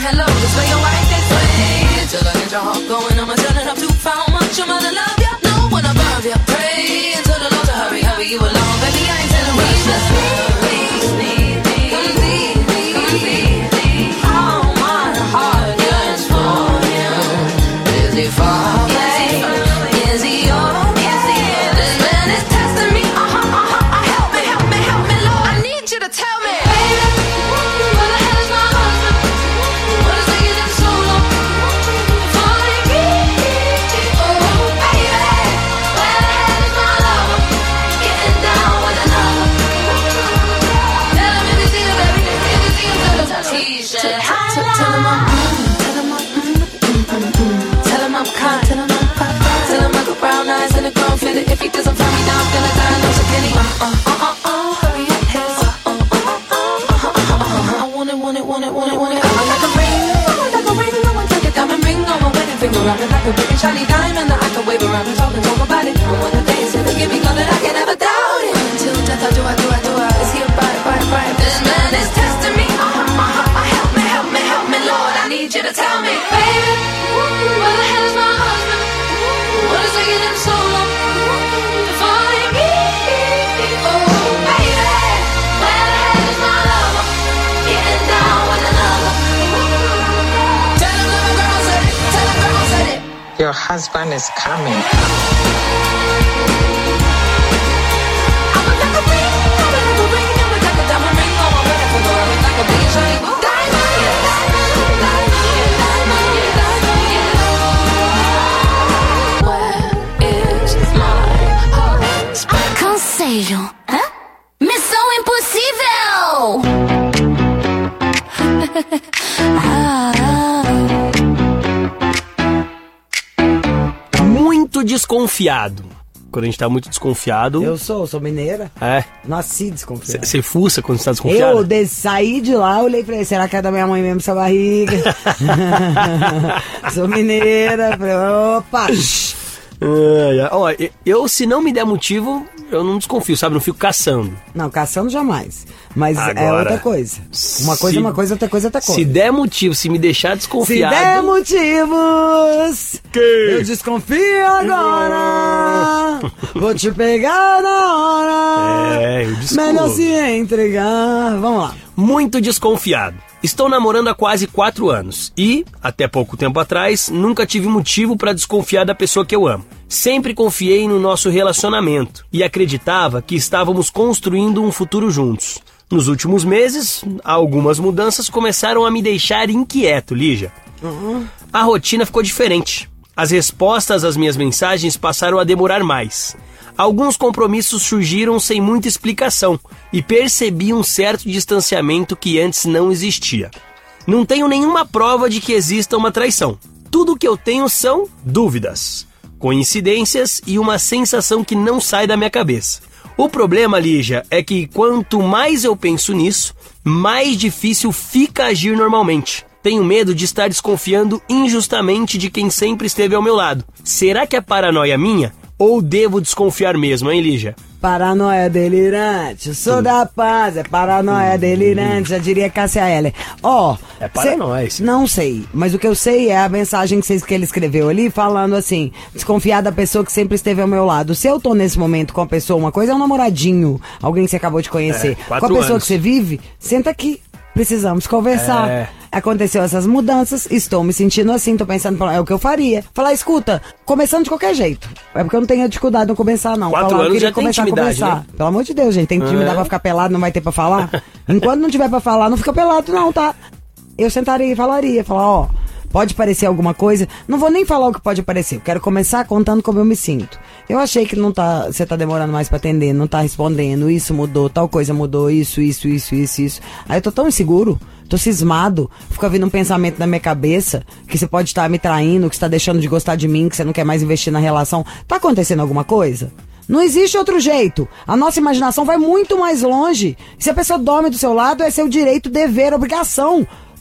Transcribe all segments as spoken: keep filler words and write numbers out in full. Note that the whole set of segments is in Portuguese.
hello, this way or right this way. Till I get your heart going, I'm turning up to how much I'm gonna love ya. No one above ya. Pray to the Lord to hurry, hurry you along, baby. I ain't telling you just please, need me, come be me, come be me. Oh, my heart yearns for you. Is he far away? Is he yours? Is he in? This man is testing me. Uh huh, uh huh. Help me, help me, help me, Lord. I need you to tell me, baby, where the hell is my husband? What is taking him so long? For me, oh baby, where the hell is my lover? Getting down with another. Tell him if you see him, baby, if you see him, put a t-shirt. Tell him I'm, tell him I'm, tell him I'm kind, tell him I'm pop, tell him I got brown eyes and a grown fit. If he doesn't find me now, I'm gonna die. No security. Uh uh uh uh uh. Hurry up, his. Uh uh uh uh uh. I want it, want it, want it, want it, want it. I want like a ring, I want like a ring. I want like a diamond ring on my wedding finger. I'm like a big and shiny diamond that I can wave around and talk and talk about it. I wanna dance and give me love that I can never doubt it. Until death, I do, I do, I do. I is he a bright, bright, bright? This man is testing me. Uh huh, uh huh. Help me, help me, help me, Lord. I need you to tell me, baby, where the hell is my husband? What is taking him so long to find me? Oh, baby, where the hell is my lover? Getting down with another. Tell him that my girl said it. Tell him girl said it. Your husband is coming. I was like a ring, I was like a ring, I was like a diamond ring on my wedding finger. I was like a big shiny diamond, yeah, diamond, diamond, yeah, diamond, yeah, diamond, yeah. Where is my husband? Conselho, hã? Missão impossível! Muito desconfiado. Quando a gente tá muito desconfiado... Eu sou, sou mineira. É. Nasci desconfiado. Você fuça quando você tá desconfiado? Eu de, saí de lá, olhei pra ele, será que é da minha mãe mesmo essa barriga? Sou mineira, falei, opa! É, é. Ó, eu, se não me der motivo, eu não desconfio, sabe? Não fico caçando. Não, caçando jamais. Mas Agora, é outra coisa. Uma coisa é uma coisa, outra coisa é outra coisa. Se der motivo, se me deixar desconfiado... Se der motivos, que? Eu desconfio agora. Vou te pegar na hora. É, eu desconfio. Melhor se entregar. Vamos lá. Muito desconfiado. Estou namorando há quase quatro anos e, até pouco tempo atrás, nunca tive motivo para desconfiar da pessoa que eu amo. Sempre confiei no nosso relacionamento e acreditava que estávamos construindo um futuro juntos. Nos últimos meses, algumas mudanças começaram a me deixar inquieto, Lígia. Uhum. A rotina ficou diferente. As respostas às minhas mensagens passaram a demorar mais. Alguns compromissos surgiram sem muita explicação e percebi um certo distanciamento que antes não existia. Não tenho nenhuma prova de que exista uma traição. Tudo o que eu tenho são dúvidas, coincidências e uma sensação que não sai da minha cabeça. O problema, Lígia, é que quanto mais eu penso nisso, mais difícil fica agir normalmente. Tenho medo de estar desconfiando injustamente de quem sempre esteve ao meu lado. Será que é paranoia minha? Ou devo desconfiar mesmo, hein, Lígia? Paranoia delirante, sou hum. da paz, é paranoia hum. delirante, já diria Cássia Eller. Ó, oh, é paranoia, cê, não sei, mas o que eu sei é a mensagem que, cês, que ele escreveu ali, falando assim, desconfiar da pessoa que sempre esteve ao meu lado. Se eu tô nesse momento com a pessoa, uma coisa é um namoradinho, alguém que você acabou de conhecer. É, com a pessoa anos. que você vive, senta aqui. Precisamos conversar. É. Aconteceu essas mudanças, estou me sentindo assim, tô pensando, é o que eu faria. Falar, escuta, começando de qualquer jeito. É porque eu não tenho dificuldade em começar, não. Quatro Falar, anos eu queria já tem começar intimidade, a conversar. né? Pelo amor de Deus, gente, tem intimidade é. pra ficar pelado, não vai ter pra falar? Enquanto não tiver pra falar, não fica pelado não, tá? Eu sentaria e falaria, falar, ó, pode parecer alguma coisa, não vou nem falar o que pode parecer, eu quero começar contando como eu me sinto. Eu achei que não tá, você tá demorando mais pra atender, não tá respondendo, isso mudou, tal coisa mudou, isso, isso, isso, isso, isso. Aí eu tô tão inseguro, tô cismado, fica vindo um pensamento na minha cabeça, que você pode estar me traindo, que você tá deixando de gostar de mim, que você não quer mais investir na relação. Tá acontecendo alguma coisa? Não existe outro jeito. A nossa imaginação vai muito mais longe. Se a pessoa dorme do seu lado, é seu direito, dever, obrigação.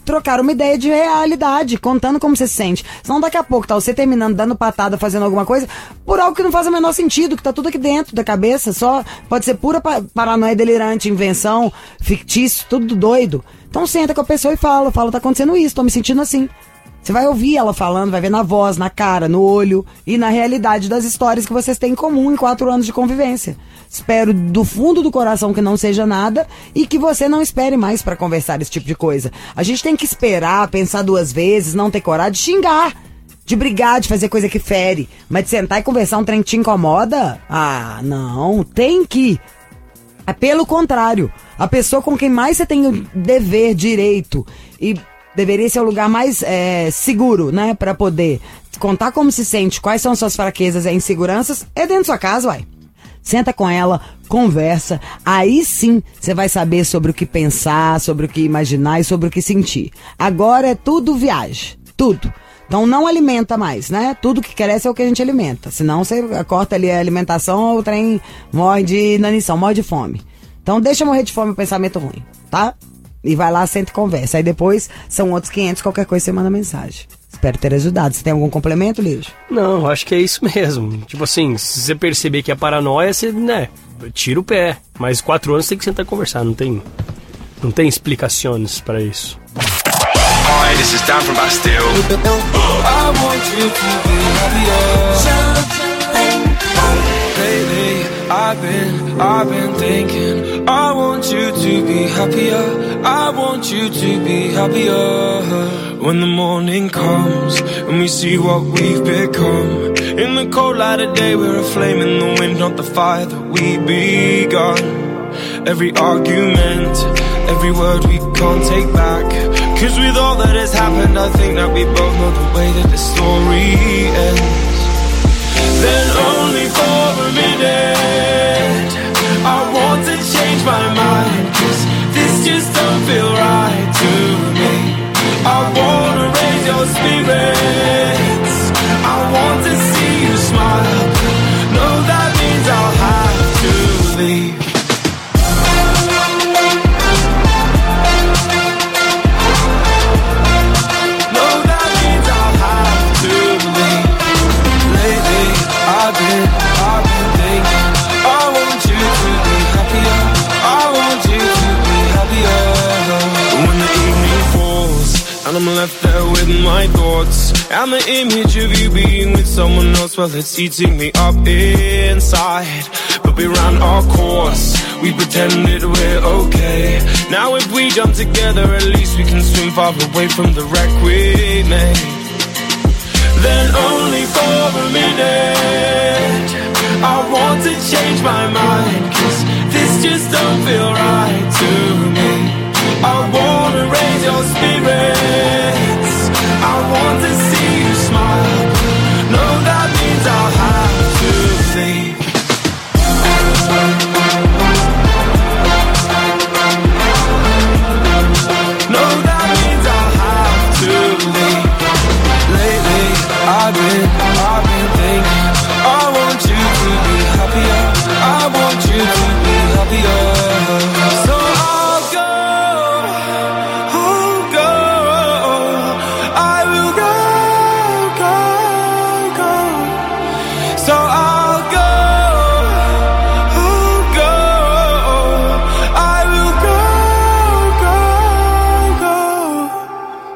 trocar uma ideia de realidade, contando como você se sente. Senão daqui a pouco tá você terminando, dando patada, fazendo alguma coisa, por algo que não faz o menor sentido, que tá tudo aqui dentro da cabeça, só pode ser pura pa- paranoia delirante, invenção, fictício, tudo doido. Então senta com a pessoa e fala, fala, tá acontecendo isso, tô me sentindo assim. Você vai ouvir ela falando, vai ver na voz, na cara, no olho e na realidade das histórias que vocês têm em comum em quatro anos de convivência. Espero do fundo do coração que não seja nada e que você não espere mais pra conversar esse tipo de coisa. A gente tem que esperar, pensar duas vezes, não ter coragem de xingar, de brigar, de fazer coisa que fere. Mas de sentar e conversar um trem que te incomoda? Ah, não, tem que... É pelo contrário, a pessoa com quem mais você tem o dever, direito e... deveria ser o lugar mais é, seguro, né? Pra poder contar como se sente, quais são suas fraquezas e inseguranças, é dentro da sua casa, uai. Senta com ela, conversa, aí sim você vai saber sobre o que pensar, sobre o que imaginar e sobre o que sentir. Agora é tudo viagem, tudo. Então não alimenta mais, né? Tudo que cresce é o que a gente alimenta. Senão você corta ali a alimentação, o trem morre de inanição, morre de fome. Então deixa morrer de fome o pensamento ruim, tá? E vai lá, senta e conversa. Aí depois são outros quinhentos, qualquer coisa você manda mensagem. Espero ter ajudado. Você tem algum complemento, Lígia? Não, acho que é isso mesmo. Tipo assim, se você perceber que é paranoia, você, né, tira o pé. Mas quatro anos tem que sentar e conversar, não tem, não tem explicações pra isso. Hi, this is Dan from Bastille. I want you to be happier. Lately, I've been, I've been thinking. I want you to be happier. I want you to be happier. When the morning comes and we see what we've become. In the cold light of day, we're a flame in the wind, not the fire that we begun. Every argument, every word we can't take back. Cause with all that has happened, I think that we both know the way that the story ends. Then only for a minute I want to change my mind, cause this just don't feel right to me. I wanna raise your spirits, I want to see you smile. No, that means I'll have to leave. I've been, I've been thinking. I want you to be happier. I want you to be happier. When the evening falls and I'm left there with my thoughts, and the image of you being with someone else, well, it's eating me up inside. But we ran our course, we pretended we're okay. Now if we jump together, at least we can swim far away from the wreck we made. Then only for a minute I want to change my mind, cause this just don't feel right to me. I wanna raise your spirits, I want to see you smile. No, that means I'll have to leave. No, that means I'll have to leave. Lately, I've been, I've been thinking. I want you to be happier. I want you to be happier. So I'll go, I'll go. I will go, go, go. So I'll go, I'll go. I will go, go, go.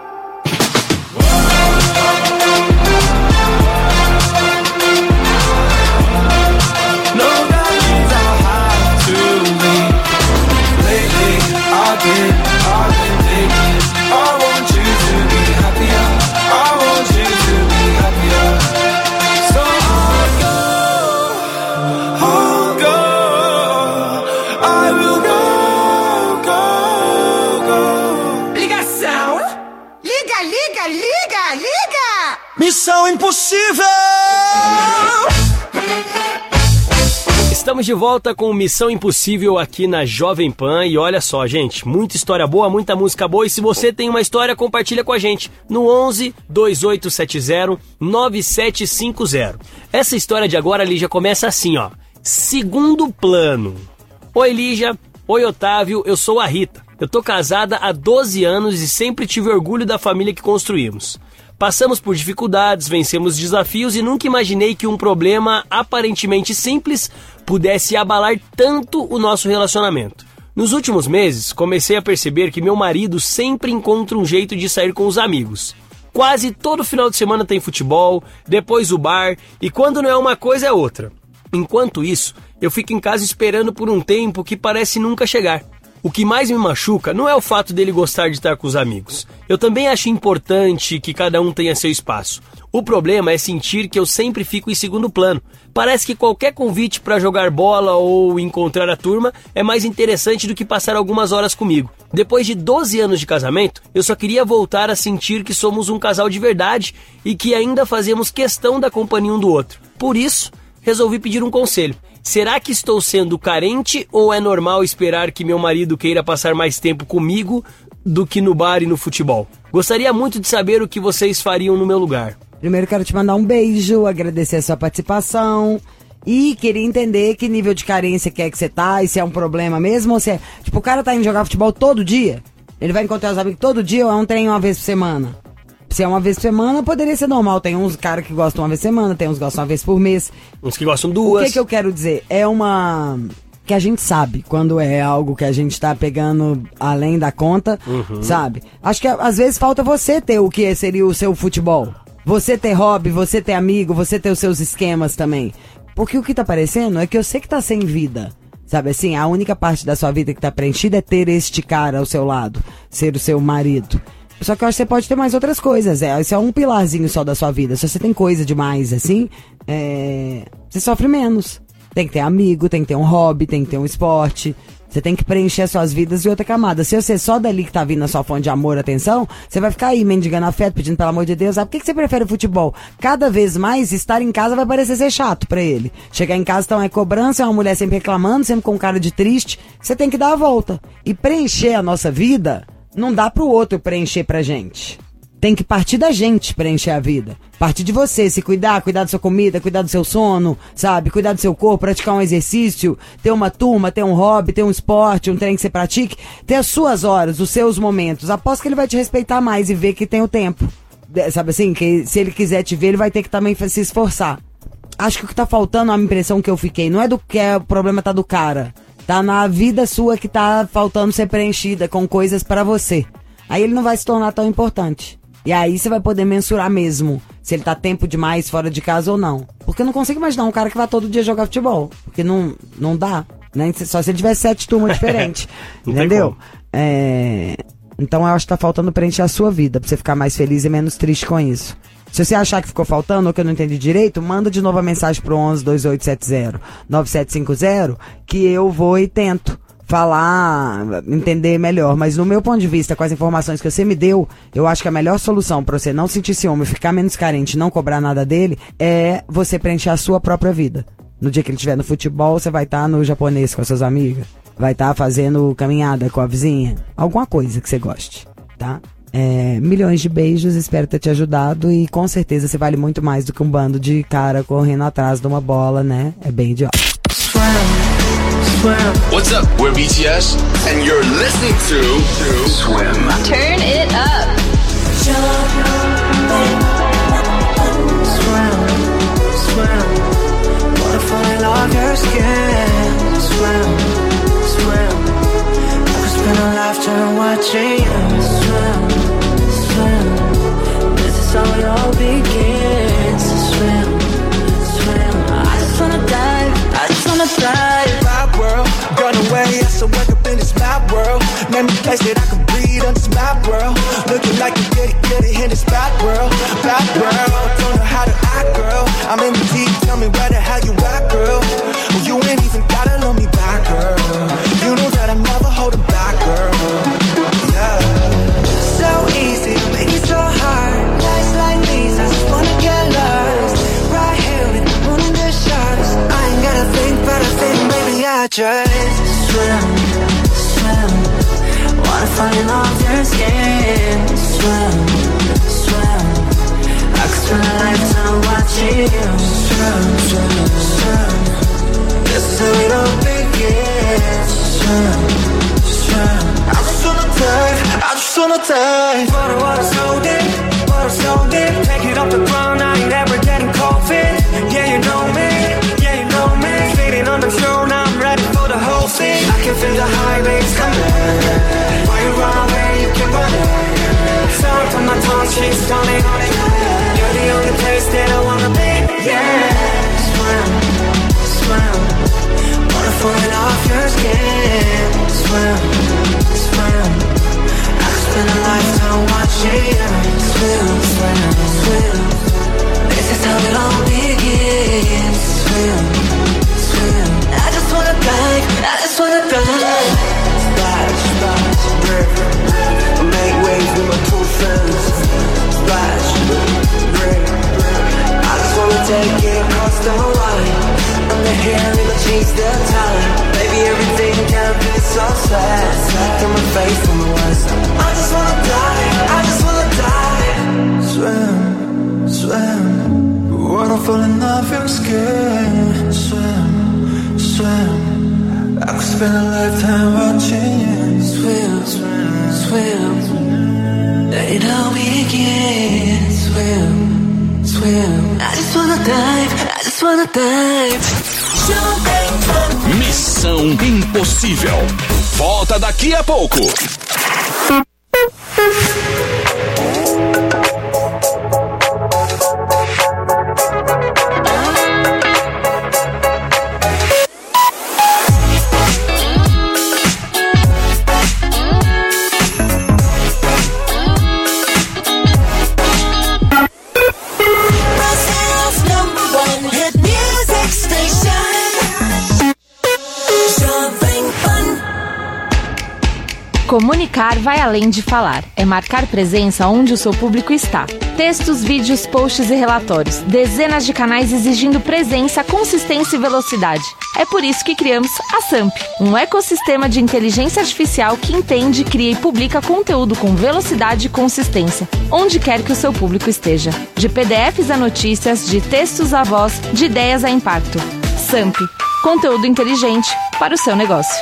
I've been, I've been thinking. I want you to be happier. I want you to be happier. So I'll go, I'll go. I will go, go, go. Ligação! Liga, liga, liga, liga! Missão Impossível! Estamos de volta com Missão Impossível aqui na Jovem Pan. E olha só, gente, muita história boa, muita música boa. E se você tem uma história, compartilha com a gente no onze, dois oito sete zero, nove sete cinco zero. Essa história de agora, Lígia, começa assim, ó. Segundo plano. Oi, Lígia. Oi, Otávio. Eu sou a Rita. Eu tô casada há doze anos e sempre tive orgulho da família que construímos. Passamos por dificuldades, vencemos desafios e nunca imaginei que um problema aparentemente simples pudesse abalar tanto o nosso relacionamento. Nos últimos meses, comecei a perceber que meu marido sempre encontra um jeito de sair com os amigos. Quase todo final de semana tem futebol, depois o bar, e quando não é uma coisa é outra. Enquanto isso, eu fico em casa esperando por um tempo que parece nunca chegar. O que mais me machuca não é o fato dele gostar de estar com os amigos. Eu também acho importante que cada um tenha seu espaço. O problema é sentir que eu sempre fico em segundo plano. Parece que qualquer convite para jogar bola ou encontrar a turma é mais interessante do que passar algumas horas comigo. Depois de doze anos de casamento, eu só queria voltar a sentir que somos um casal de verdade e que ainda fazemos questão da companhia um do outro. Por isso, resolvi pedir um conselho. Será que estou sendo carente ou é normal esperar que meu marido queira passar mais tempo comigo do que no bar e no futebol? Gostaria muito de saber o que vocês fariam no meu lugar. Primeiro quero te mandar um beijo, agradecer a sua participação e queria entender que nível de carência que é que você tá e se é um problema mesmo ou se é... Tipo, o cara tá indo jogar futebol todo dia? Ele vai encontrar os amigos todo dia ou é um treino uma vez por semana? Se é uma vez por semana, poderia ser normal. Tem uns caras que gostam uma vez por semana, tem uns que gostam uma vez por mês. Uns que gostam duas. O que que eu quero dizer? É uma... que a gente sabe quando é algo que a gente tá pegando além da conta, uhum. sabe? Acho que às vezes falta você ter o que seria o seu futebol. Você ter hobby, você ter amigo, você ter os seus esquemas também. Porque o que tá parecendo é que eu sei que tá sem vida. Sabe assim, a única parte da sua vida que tá preenchida é ter este cara ao seu lado, ser o seu marido. Só que eu acho que você pode ter mais outras coisas, é, isso é um pilarzinho só da sua vida. Se você tem coisa demais, assim, é, você sofre menos. Tem que ter amigo, tem que ter um hobby, tem que ter um esporte. Você tem que preencher as suas vidas de outra camada. Se você só dali que tá vindo a sua fonte de amor, atenção, você vai ficar aí mendigando afeto, pedindo pelo amor de Deus. Ah, por que que você prefere o futebol? Cada vez mais, estar em casa vai parecer ser chato pra ele. Chegar em casa, então, é cobrança, é uma mulher sempre reclamando, sempre com cara de triste. Você tem que dar a volta. E preencher a nossa vida... não dá pro outro preencher pra gente. Tem que partir da gente preencher a vida. Partir de você, se cuidar, cuidar da sua comida, cuidar do seu sono, sabe? Cuidar do seu corpo, praticar um exercício, ter uma turma, ter um hobby, ter um esporte, um treino que você pratique. Ter as suas horas, os seus momentos. Aposto que ele vai te respeitar mais e ver que tem o tempo. Sabe assim? Que se ele quiser te ver, ele vai ter que também se esforçar. Acho que o que tá faltando, a impressão que eu fiquei, não é do que é, o problema tá do cara. Tá na vida sua que tá faltando ser preenchida com coisas pra você. Aí ele não vai se tornar tão importante. E aí você vai poder mensurar mesmo se ele tá tempo demais fora de casa ou não. Porque eu não consigo imaginar um cara que vai todo dia jogar futebol. Porque não, não dá. Né? Só se ele tiver sete turmas diferentes. Entendeu? É... Então eu acho que tá faltando preencher a sua vida. Pra você ficar mais feliz e menos triste com isso. Se você achar que ficou faltando ou que eu não entendi direito, manda de novo a mensagem pro onze, dois oito sete zero, nove sete cinco zero que eu vou e tento falar, entender melhor. Mas no meu ponto de vista, com as informações que você me deu, eu acho que a melhor solução pra você não sentir ciúme, ficar menos carente, não cobrar nada dele, é você preencher a sua própria vida. No dia que ele estiver no futebol, você vai estar tá no japonês com as suas amigas, vai estar tá fazendo caminhada com a vizinha, alguma coisa que você goste, tá? É, milhões de beijos, espero ter te ajudado e com certeza você vale muito mais do que um bando de cara correndo atrás de uma bola, né? É bem idiota. What's up? We're B T S and you're listening to Swim. Turn it up. Swim, swim. Wanna fall in love your skin. Swim, swim. I could spend a lifetime watching you swim, swim. This is how it all begins. Swim, swim. I just wanna dive. I just wanna dive. My world, gone away. I still wake up in this mad world. Name the place that I can breathe on this mad world. Looking like a goody goody in this bad world, bad world. Don't know how to act, girl. I'm in the deep. Tell me where the hell you at, girl. Well, you ain't even gotta love me back, girl. You know that I'm never holding back, girl. Yeah. So easy, make it so hard. Nights like these, I just wanna get lost. Right here with the moon in the stars. I ain't gotta think, but I think maybe I just swim, swim. Wanna fall in love your skin. Swim, swim. I could spend a lifetime watching you swim, swim, swim. This is how it all begins. Swim, swim. just wanna dive, I just wanna dive. Water, water so deep, water so deep. Take it off the ground, I ain't ever getting cold feet. Yeah, you know me, yeah, you know me. Sitting on the throne, I'm ready for the whole thing. I can feel the high waves coming. Why you run away, you can run it. Sorry for my tongue, she's stunning. You're the only place that I wanna be. Yeah, swim, swim. Water falling off your skin. Swim, swim. I could spend a lifetime watching you. Swim, swim, swim. This is how it all begins. Swim, swim. I just wanna dive, I just wanna dive. Splash, splash, river. Make waves with my two friends. Splash, river. I just wanna take it across the line. I'm the hair and the chase the time. Baby, everything can be so sad. Turn my face from the west. I just wanna die, I just wanna die. Swim, swim. Wanna fall in love your skin. Swim, swim. I could spend a lifetime watching you. Swim, swim, swim. They know me again. Swim, swim. I just wanna dive, I just wanna dive. Missão Impossível. Volta daqui a pouco. Comunicar vai além de falar. É marcar presença onde o seu público está. Textos, vídeos, posts e relatórios. Dezenas de canais exigindo presença, consistência e velocidade. É por isso que criamos a Samp, um ecossistema de inteligência artificial que entende, cria e publica conteúdo com velocidade e consistência, onde quer que o seu público esteja. De P D Fs a notícias, de textos a voz, de ideias a impacto. Samp, conteúdo inteligente para o seu negócio.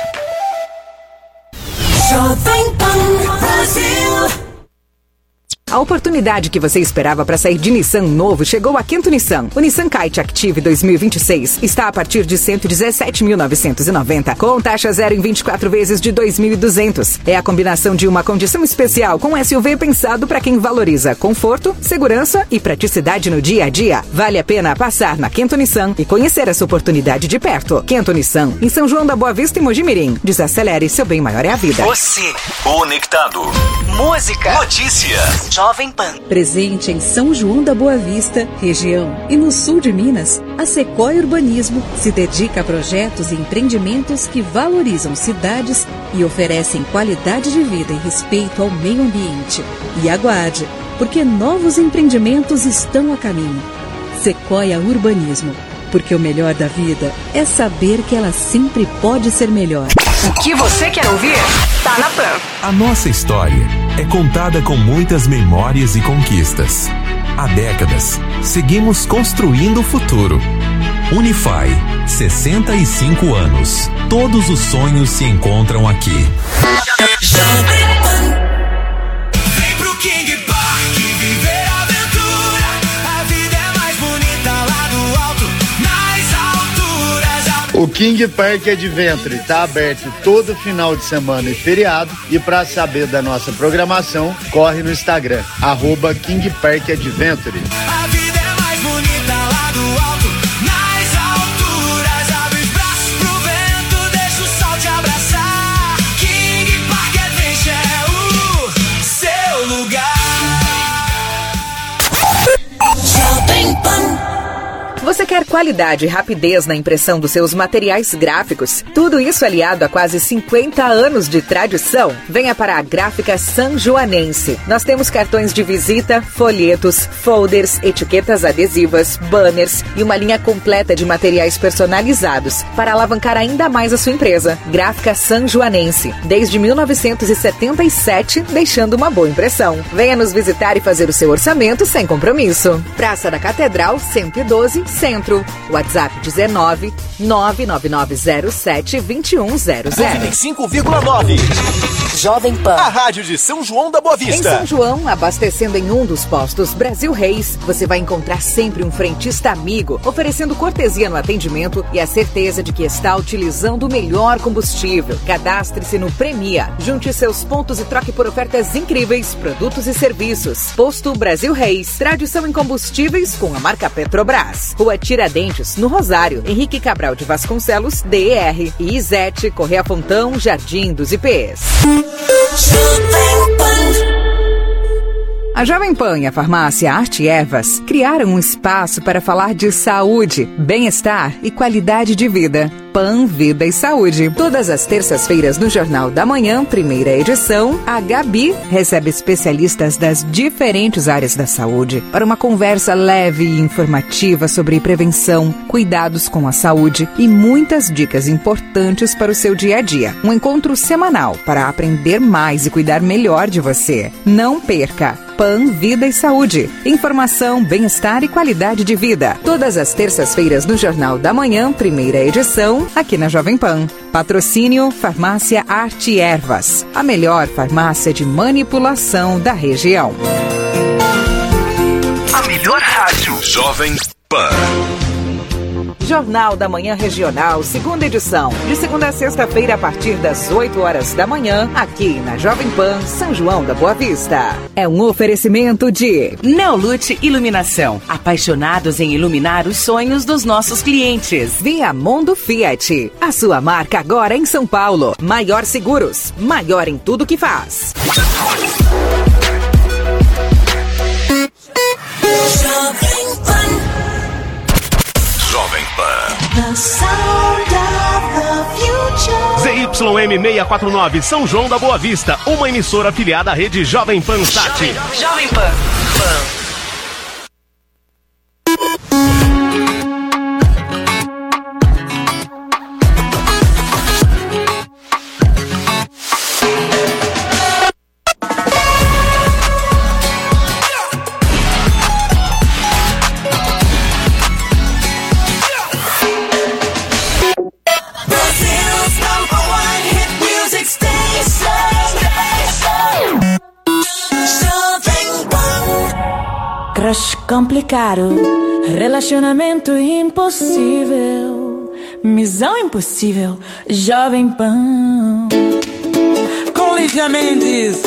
Jovem Pan Brasil. A oportunidade que você esperava para sair de Nissan novo chegou a Kento Nissan. O Nissan Kite Active dois mil e vinte e seis está a partir de cento e dezessete mil novecentos e noventa, com taxa zero em vinte e quatro vezes de dois mil e duzentos. É a combinação de uma condição especial com S U V pensado para quem valoriza conforto, segurança e praticidade no dia a dia. Vale a pena passar na Kento Nissan e conhecer essa oportunidade de perto. Kento Nissan, em São João da Boa Vista e Mojimirim. Desacelere, seu bem maior é a vida. Você conectado. Música. Notícia. Jovem Pan. Presente em São João da Boa Vista, região e no sul de Minas, a Sequoia Urbanismo se dedica a projetos e empreendimentos que valorizam cidades e oferecem qualidade de vida e respeito ao meio ambiente. E aguarde, porque novos empreendimentos estão a caminho. Sequoia Urbanismo, porque o melhor da vida é saber que ela sempre pode ser melhor. O que você quer ouvir? Tá na Pan. A nossa história é contada com muitas memórias e conquistas. Há décadas, seguimos construindo o futuro. Unify, sessenta e cinco anos. Todos os sonhos se encontram aqui. Jovem Pan. Vem pro King Park viver a aventura. A vida é mais bonita lá do alto, nas alturas. O King Park Adventure está aberto todo final de semana e feriado. E para saber da nossa programação, corre no Instagram, arroba King Park Adventure. A vida é mais bonita lá do alto, nas alturas. Abre os braços pro vento, deixa o sol te abraçar. King Park Adventure é o seu lugar. Jovem Pan. Você quer qualidade e rapidez na impressão dos seus materiais gráficos? Tudo isso aliado a quase cinquenta anos de tradição? Venha para a Gráfica Sanjoanense. Nós temos cartões de visita, folhetos, folders, etiquetas adesivas, banners e uma linha completa de materiais personalizados para alavancar ainda mais a sua empresa. Gráfica Sanjoanense, desde mil novecentos e setenta e sete, deixando uma boa impressão. Venha nos visitar e fazer o seu orçamento sem compromisso. Praça da Catedral, cento e doze, Centro. WhatsApp dezenove, nove nove nove zero sete, dois um zero zero. noventa e cinco vírgula nove. Jovem Pan. A rádio de São João da Boa Vista. Em São João, abastecendo em um dos postos Brasil Reis, você vai encontrar sempre um frentista amigo, oferecendo cortesia no atendimento e a certeza de que está utilizando o melhor combustível. Cadastre-se no Premia. Junte seus pontos e troque por ofertas incríveis, produtos e serviços. Posto Brasil Reis. Tradição em combustíveis com a marca Petrobras. Rua Tiradentes, no Rosário. Henrique Cabral de Vasconcelos, D R. E Isete, Correia Fontão, Jardim dos I Pês. A Jovem Pan e a farmácia Arte Ervas criaram um espaço para falar de saúde, bem-estar e qualidade de vida. Pan, Vida e Saúde. Todas as terças-feiras no Jornal da Manhã, primeira edição, a Gabi recebe especialistas das diferentes áreas da saúde para uma conversa leve e informativa sobre prevenção, cuidados com a saúde e muitas dicas importantes para o seu dia a dia. Um encontro semanal para aprender mais e cuidar melhor de você. Não perca! Pan, Vida e Saúde. Informação, bem-estar e qualidade de vida. Todas as terças-feiras no Jornal da Manhã, primeira edição, aqui na Jovem Pan. Patrocínio Farmácia Arte Ervas. A melhor farmácia de manipulação da região. A melhor rádio. Jovem Pan. Jornal da Manhã Regional, segunda edição. De segunda a sexta-feira, a partir das oito horas da manhã, aqui na Jovem Pan, São João da Boa Vista. É um oferecimento de Neolute Iluminação. Apaixonados em iluminar os sonhos dos nossos clientes. Viamondo Fiat. A sua marca agora em São Paulo. Maior Seguros. Maior em tudo que faz. Jovem Pan. Jovem Pan. The sound of the future. Z Y M seiscentos e quarenta e nove, São João da Boa Vista, uma emissora afiliada à rede Jovem Pan Sat. Jovem, Jovem Pan. Pan. Crush complicado, relacionamento impossível, missão impossível, Jovem Pan. Com Lívia Mendes.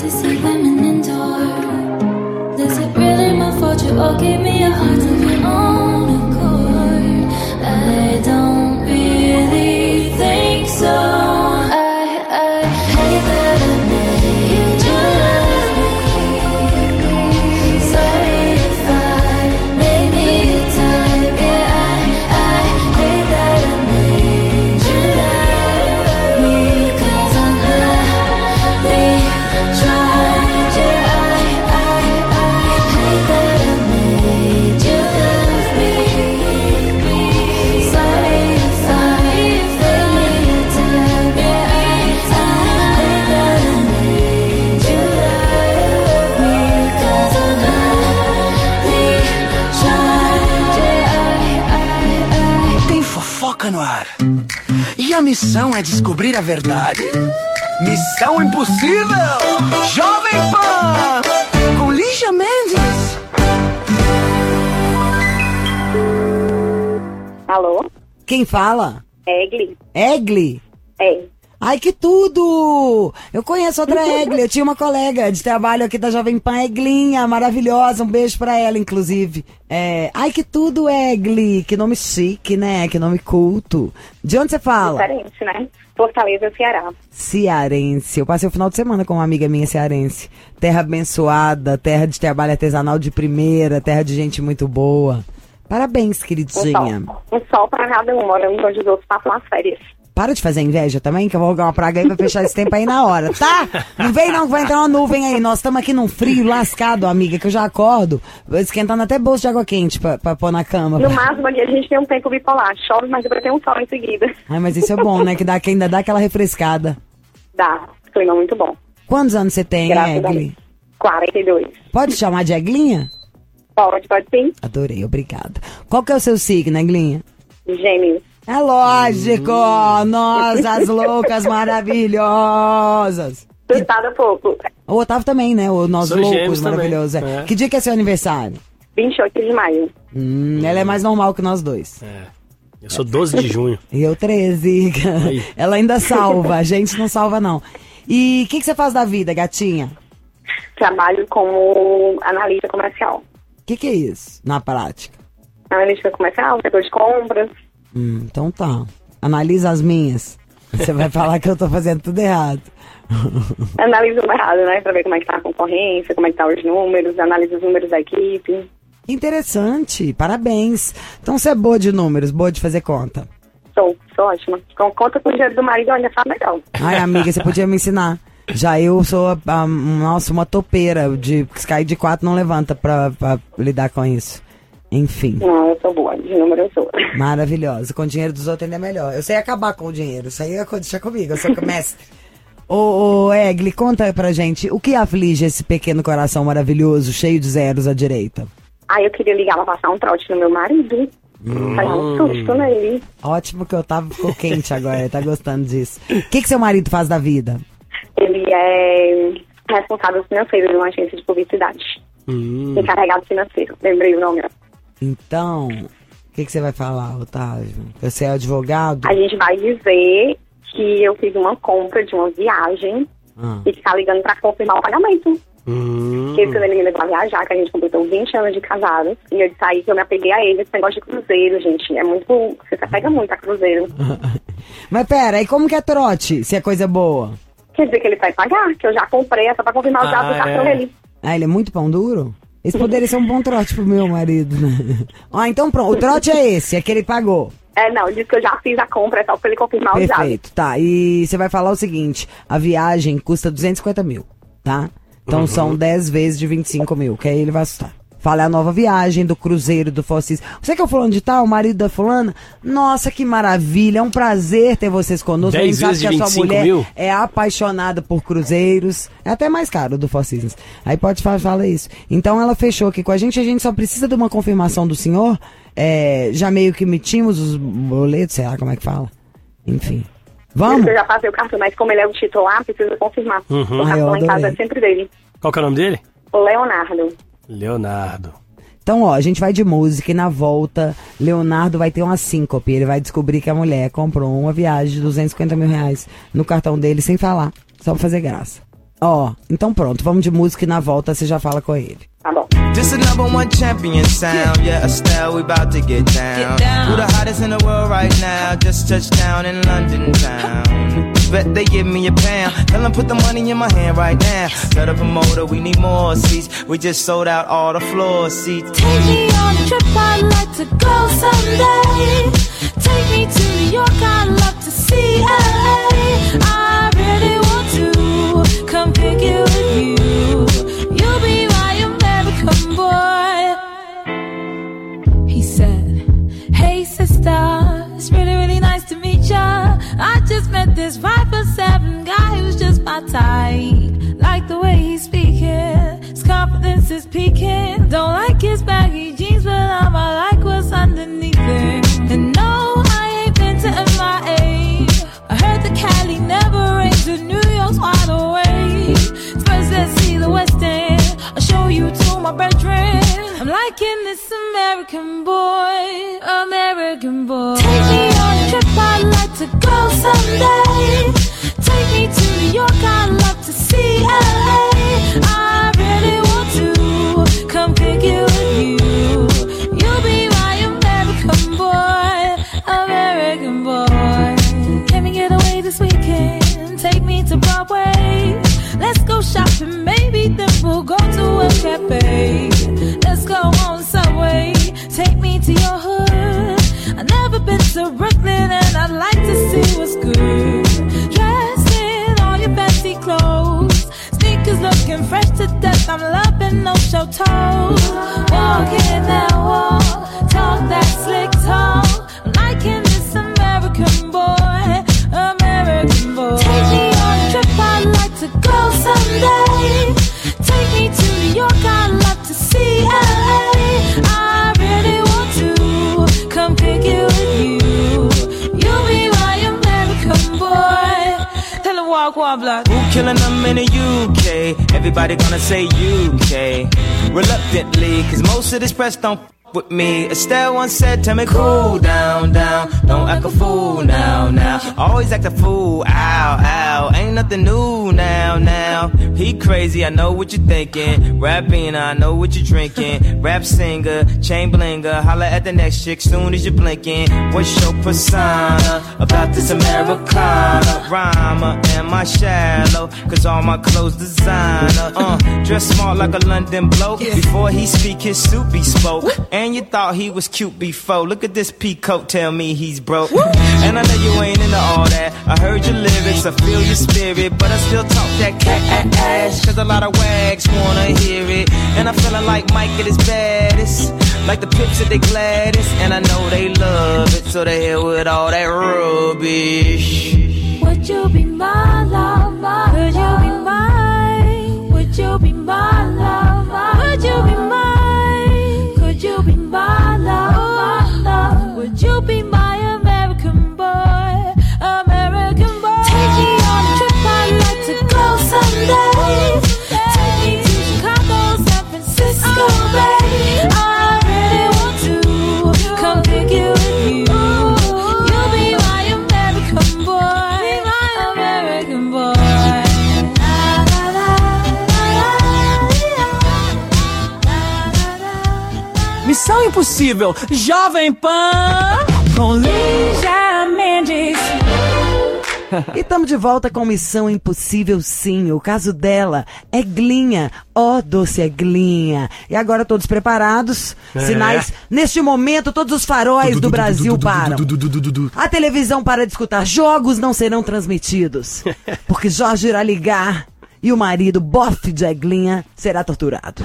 to see women endure. Is it really my fault you all gave me a heart of your own accord? I don't really think so. I, I hate that I made you love me. Sorry if I made me a type. Yeah, I, I hate that I made you love me. Cause I'm really trying. Yeah, I, I, I hate that I made you love me. Sorry if I made me a type. Yeah, I, I hate that I made you love me. Cause I'm really trying. Yeah, I, I, Tem fofoca no ar. E a missão é descobrir a verdade. Missão Impossível! Jovem Pan! Com Lígia Mendes. Alô? Quem fala? Egli. Egli? É. Ai, que tudo! Eu conheço outra Egli, eu tinha uma colega de trabalho aqui da Jovem Pan, Eglinha, maravilhosa, um beijo pra ela, inclusive. É... Ai, que tudo, Egli! Que nome chique, né? Que nome culto. De onde você fala? Diferente, né? Fortaleza, Ceará. Cearense. Eu passei o final de semana com uma amiga minha cearense. Terra abençoada, terra de trabalho artesanal de primeira, terra de gente muito boa. Parabéns, queridinha. Um sol, um sol pra cada um, morando onde os outros passam as férias. Para de fazer inveja também, que eu vou jogar uma praga aí pra fechar esse tempo aí na hora, tá? Não vem não que vai entrar uma nuvem aí. Nós estamos aqui num frio lascado, amiga, que eu já acordo esquentando até bolsa de água quente pra, pra pôr na cama. No máximo aqui a gente tem um tempo bipolar. Chove, mas depois tem um sol em seguida. Ai, mas isso é bom, né? Que, dá, que ainda dá aquela refrescada. Dá, clima muito bom. Quantos anos você tem, Egli? quarenta e dois. Pode chamar de Eglinha? Pode, pode sim. Adorei, obrigada. Qual que é o seu signo, Eglinha? Gêmeos. É lógico! Nós, as loucas maravilhosas! Assustada pouco. O Otávio também, né? O Nós Sou Loucos gêmeos maravilhosos. também, É. é. Que dia que é seu aniversário? vinte e oito de maio. Hum, ela é mais normal que nós dois. É. Eu sou doze de junho. E eu treze. Aí. Ela ainda salva, a gente não salva não. E o que, que você faz da vida, gatinha? Trabalho como analista comercial. O que, que é isso, na prática? Analista comercial, setor de compras. Hum, então tá. Analisa as minhas. Você vai falar que eu tô fazendo tudo errado. Analisa o mercado, né? Pra ver como é que tá a concorrência, como é que tá os números, analisa os números da equipe. Interessante, parabéns. Então você é boa de números, boa de fazer conta. Sou, sou ótima. Com conta com o dinheiro do marido, olha, só legal. Ai, amiga, você podia me ensinar. Já eu sou, a, a, nossa, uma topeira. De se cair de quatro não levanta pra, pra lidar com isso. Enfim. Não, eu sou boa, de número eu sou. Maravilhosa. Com o dinheiro dos outros ainda é melhor. Eu sei acabar com o dinheiro. Isso aí é deixa comigo, eu sou mestre. Ô, ô, Egli, conta pra gente, o que aflige esse pequeno coração maravilhoso, cheio de zeros à direita? Aí eu queria ligar pra passar um trote no meu marido. Hum. Fazer um susto nele. Ótimo que eu tava, ficou quente agora, ele tá gostando disso. O que que seu marido faz da vida? Ele é responsável financeiro de uma agência de publicidade. Hum. Encarregado financeiro. Lembrei o nome. Então, o que que você vai falar, Otávio? Você é advogado? A gente vai dizer que eu fiz uma compra de uma viagem Ah. e que tá ligando pra confirmar o pagamento. Hum. Que ele me levou a viajar, que a gente completou vinte anos de casados. E eu disse aí que eu me apeguei a ele, esse negócio de cruzeiro, gente. É muito. Você se apega muito a cruzeiro. Mas pera, e como que é trote, se é coisa boa? Quer dizer que ele vai pagar, que eu já comprei, é só pra confirmar os dados Ah, do cartão é? dele. Ah, ele é muito pão duro? Esse poderia ser um bom trote pro meu marido, né? Ó, então pronto, o trote é esse, é que ele pagou. É, não, ele disse que eu já fiz a compra, é só pra ele confirmar os dados. Perfeito, tá. E você vai falar o seguinte, a viagem custa duzentos e cinquenta mil, tá? Então Uhum. são dez vezes de vinte e cinco mil, que aí ele vai assustar. Fala a nova viagem do cruzeiro do Four Seasons. Você que é o fulano de tal, o marido da fulana? Nossa, que maravilha, é um prazer ter vocês conosco. A gente dez sabe vezes que de a vinte e sua cinco mulher mil? é apaixonada por cruzeiros. É até mais caro do Four Seasons. Aí pode falar, fala isso. Então ela fechou aqui com a gente, a gente só precisa de uma confirmação do senhor. É, já meio que emitimos os boletos, sei lá como é que fala. Enfim. Vamos? Eu já passei o cartão, mas como ele é o titular, precisa confirmar. Uhum. O Ah, eu cartão em casa adorei. é sempre dele. Qual que é o nome dele? O Leonardo. Leonardo. Então, ó, a gente vai de música e na volta, Leonardo vai ter uma síncope. Ele vai descobrir que a mulher comprou uma viagem de duzentos e cinquenta mil reais no cartão dele sem falar, só pra fazer graça. Ó, então pronto, vamos de música e na volta você já fala com ele. Tá bom. This is number one champion sound. Yeah, Estelle, we about to get down. Get down. Who the hottest in the world right now? Just touched down in London town. Bet they give me a pound. Tell them put the money in my hand right now. Set up a motor, we need more seats. We just sold out all the floor seats. Take me on a trip, I'd like to go someday. Take me to New York, I'd love to see L A. I really want to come pick it with you. You'll be my American boy. He said, hey sister, it's really, really nice to meet ya. I just met this five foot seven guy who's just my type. Like the way he's speaking, his confidence is peaking. Don't like his baggy jeans, but I'ma like what's underneath it. And no, I ain't been to M I A. I heard the Cali never rains, and New York's wide awake. First let's see the West End, I'll show you to my bedroom. I'm liking this American boy, American boy. Take me on a trip, I'd like to go someday. Take me to New York, I'd love to see L A. I really want to come pick it with you. You'll be my American boy, American boy. Can we get away this weekend? Take me to Broadway. Let's go shopping, maybe then we'll go to a cafe. Let's go on Subway, take me to your hood. I've never been to Brooklyn and I'd like to see what's good. Dressed in all your fancy clothes, sneakers looking fresh to death. I'm loving no show toes. Walking that walk, talk that slick talk. I'm liking this American boy, American boy. Take me on a trip, I'd like to go someday. Take me to New York, I'd love to see L A. I really want to come pick it with you. You'll be my American boy. Tell him walk, walk, block. Who killing them in the U K? Everybody gonna say U K. Reluctantly, cause most of this press don't f- with me. Estelle once said, tell me cool down, down. Don't act a fool now, now. Always act a fool, ow, ow. Ain't nothing new now, now. He crazy, I know what you're thinking. Rapping, I know what you're drinking. Rap singer, chain blinger. Holla at the next chick soon as you're blinking. What's your persona about this Americana? Rhymer, am I shallow? Cause all my clothes designer. Uh, dress smart like a London bloke. Before he speak, his suit be spoke. And you thought he was cute before. Look at this peacoat, tell me he's broke. And I know you ain't into all that. I heard your lyrics, I feel your spirit, but I still talk that cat ass. Cause a lot of wags wanna hear it. And I'm feeling like Mike at his baddest. Like the pips at they gladdest. And I know they love it, so they hell with all that rubbish. Would you be my love, my Would you be mine? Would you be my love, my Would you be mine? Would you be my love, my love? Would you be my American boy, American boy? Take me on a trip, I'd like to go someday. Take me to Chicago, San Francisco, babe. I really want to come pick it with you. You'll be my American boy, my American boy. Missão Impossível, Jovem Pan, com Lígia Mendes. E estamos de volta com Missão Impossível, sim. O caso dela é Glinha. Ó, oh, doce é Glinha. E agora todos preparados? É. Sinais. Neste momento, todos os faróis do Brasil param. A televisão para de escutar. Jogos não serão transmitidos. Porque Jorge irá ligar e o marido, bofe de Glinha, será torturado.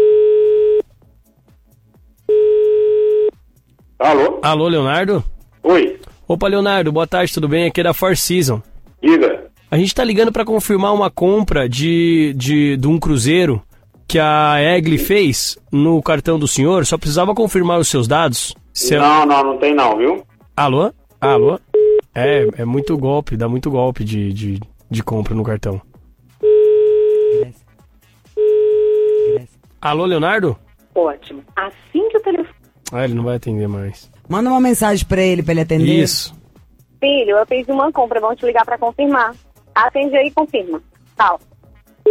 Alô? Alô, Leonardo? Oi. Opa, Leonardo, boa tarde, tudo bem? Aqui é da Four Seasons. Diga. A gente tá ligando pra confirmar uma compra de, de, de um cruzeiro que a Egli fez no cartão do senhor. Só precisava confirmar os seus dados. Se não, não, não tem não, viu? Alô? Alô? É, é muito golpe, dá muito golpe de, de, de compra no cartão. Alô, Leonardo? Ótimo. Assim que o telefone... Ah, ele não vai atender mais. Manda uma mensagem pra ele, pra ele atender. Isso. Filho, eu fiz uma compra, vão te ligar pra confirmar. Atende aí e confirma. Tchau.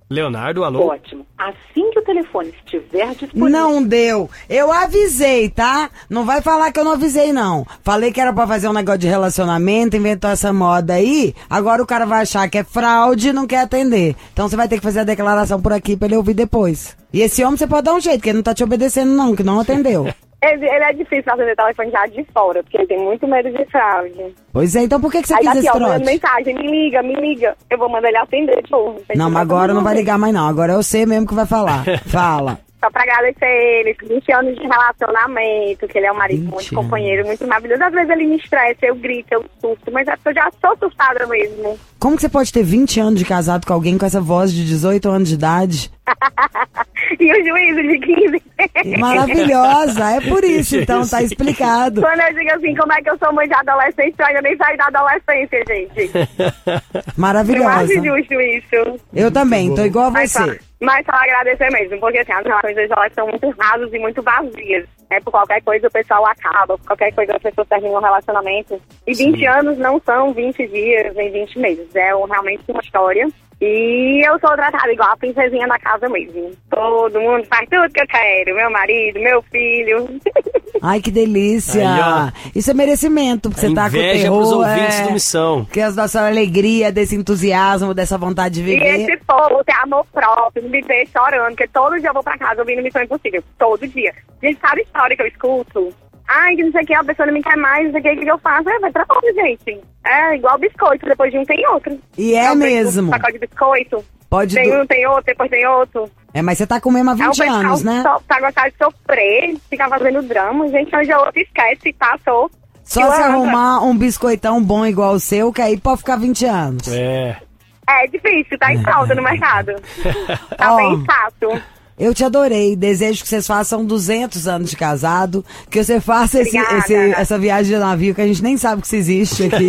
Leonardo, alô? Ótimo. Assim que o telefone estiver disponível... Não deu. Eu avisei, tá? Não vai falar que eu não avisei, não. Falei que era pra fazer um negócio de relacionamento, inventou essa moda aí. Agora o cara vai achar que é fraude e não quer atender. Então você vai ter que fazer a declaração por aqui pra ele ouvir depois. E esse homem você pode dar um jeito, que ele não tá te obedecendo, não, que não atendeu. Ele, ele é difícil atender o telefone já de fora, porque ele tem muito medo de fraude. Pois é, então por que, que você Aí quis daqui, esse ó, mandando trote? mensagem, me liga, me liga. Eu vou mandar ele atender de novo. Não, mas agora não vai ligar mais não. Agora é você mesmo que vai falar. Fala. Só pra agradecer ele, vinte anos de relacionamento, que ele é um marido muito companheiro, muito maravilhoso. Às vezes ele me estressa, eu grito, eu surto, mas é porque eu já sou surtada mesmo. Como que você pode ter vinte anos de casado com alguém com essa voz de dezoito anos de idade? E o juízo de quinze. Maravilhosa, é por isso, então, tá explicado. Quando eu digo assim, como é que eu sou mãe de adolescente, eu ainda nem saí da adolescência, gente. Maravilhosa. Eu acho justo isso. Eu também, tô igual a Mas você. só, mas só agradecer mesmo, porque assim, as relações hoje elas são muito rasas e muito vazias. Né? Por qualquer coisa o pessoal acaba, por qualquer coisa as pessoas terminam um relacionamento. E vinte Sim. anos não são vinte dias nem vinte meses, é um- realmente uma história. E eu sou tratada igual a princesinha da casa mesmo. Todo mundo faz tudo que eu quero, meu marido, meu filho. Ai, que delícia. Aí, Isso é merecimento, porque A você tá com o inveja terror. pros ouvintes é, do Missão. Que a nossa alegria, desse entusiasmo, dessa vontade de E viver. esse povo tem amor próprio, não me vê chorando, porque todo dia eu vou pra casa ouvindo Missão Impossível. Todo dia. Gente, sabe a história que eu escuto? Ai, que não sei o que, a pessoa não me quer mais, não sei o que, o que eu faço? É, vai pra onde, gente? É igual biscoito, depois de um tem outro. E é Eu pego mesmo. Um pacote de biscoito, Pode tem do- um, tem outro, depois tem outro. É, mas você tá com mesmo há É o vinte pessoal anos, né? só pra gostar de sofrer, ficar fazendo drama. Gente, hoje o outro esquece, passou. Só E se outra. arrumar um biscoitão bom igual o seu, que aí pode ficar vinte anos. É. É difícil, tá em falta no mercado. Tá Ó. bem fácil. Eu te adorei. Desejo que vocês façam duzentos anos de casado. Que você faça esse, Obrigada. esse- essa viagem de navio que a gente nem sabe que isso existe aqui.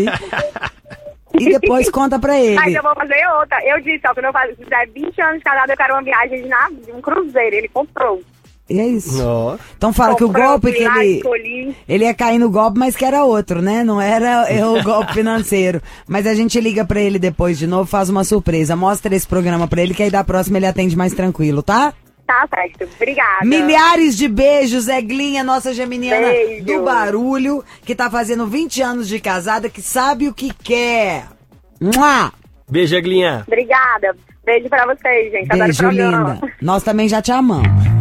E depois conta pra ele. Mas eu vou fazer outra. Eu disse, ó, quando eu faz- fizer vinte anos de casado, eu quero uma viagem de navio, um cruzeiro. Ele comprou. E é isso. Ó. Então fala que o Comprou, golpe que fui lá, ele... escolhi. Ele ia cair no golpe, mas que era outro, né? Não era é, o golpe financeiro. Mas a gente liga pra ele depois de novo, faz uma surpresa. Mostra esse programa pra ele, que aí da próxima ele atende mais tranquilo, tá? Tá certo. Obrigada. Milhares de beijos, Eglinha, nossa geminiana Beijo. do barulho, que tá fazendo vinte anos de casada, que sabe o que quer. Mua! Beijo, Eglinha. Obrigada. Beijo pra vocês, gente. Adoro o Beijo, programa. linda. Nós também já te amamos.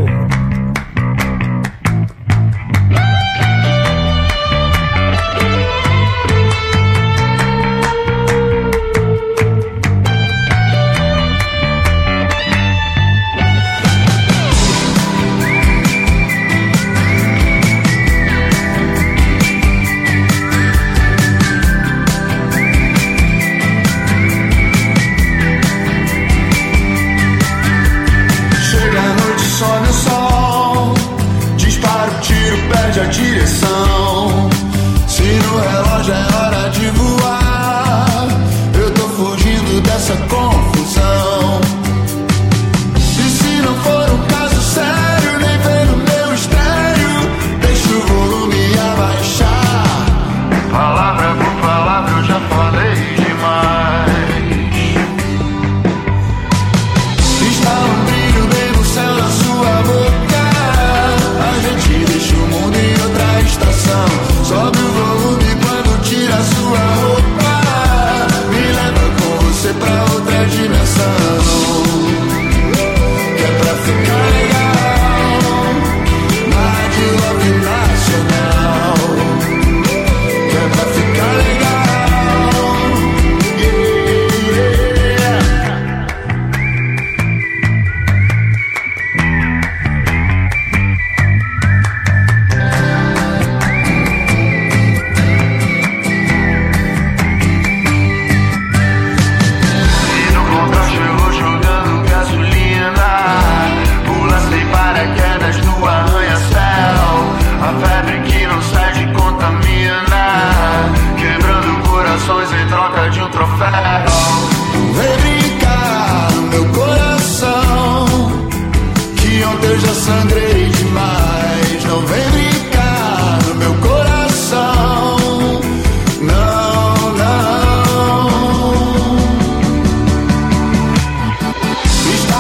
Chega a noite, sobe o sol. Dispara o tiro, perde a direção. Se no relógio é hora de voar, eu tô fugindo dessa confusão. E se não for um caso sério, nem vem no meu estéreo, deixa o volume abaixar. Palavra por palavra eu já falei demais. Está um brilho bem no céu na sua boca. A gente deixa o mundo em outra estação. Sobe o volume quando tira a sua roupa. Me leva com você pra outra dimensão. Que é pra ficar legal. Na de love nacional. Que é pra ficar legal. Yeah. E no contraste eu vou jogando gasolina. Pula sem paraquedas no arranha-céu. A febre que não cede contamina. Quebrando corações em troca de um troféu. Vem brincar no meu coração. Que ontem eu já sangrei demais. Não vem brincar no meu coração. Não, não. Está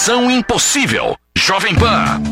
Missão Impossível, Jovem Pan.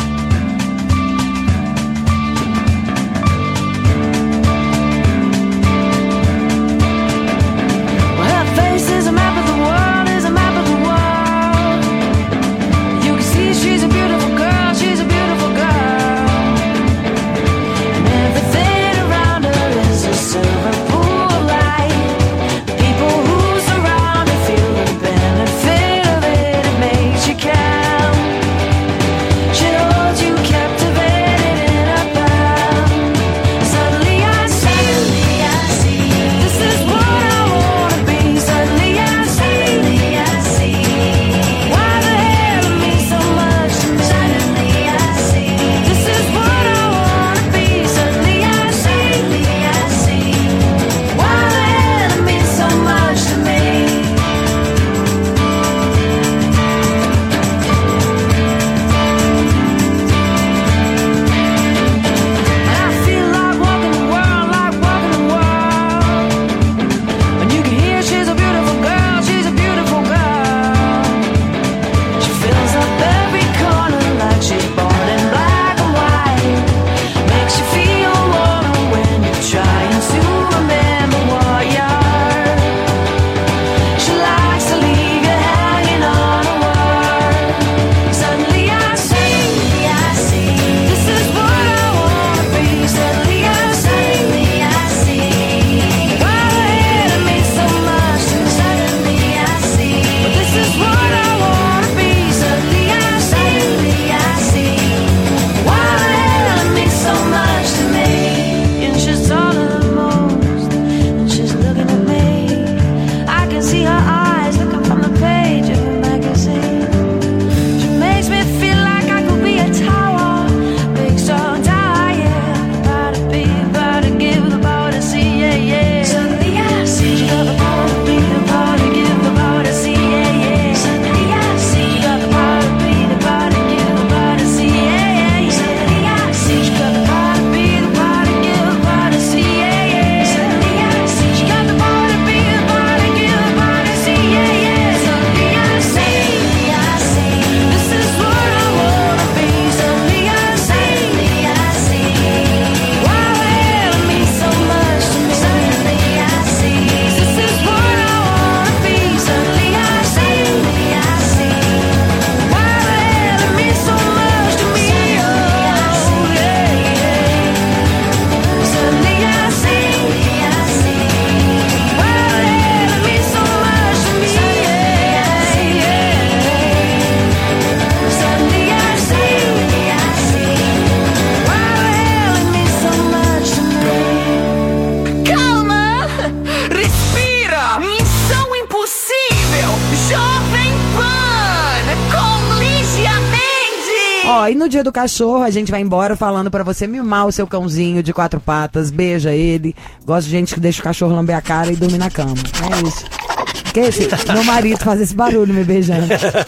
Ó, e no dia do cachorro a gente vai embora falando pra você mimar o seu cãozinho de quatro patas, beija ele. Gosto de gente que deixa o cachorro lamber a cara e dormir na cama. É isso. Que esse, meu marido faz esse barulho me beijando.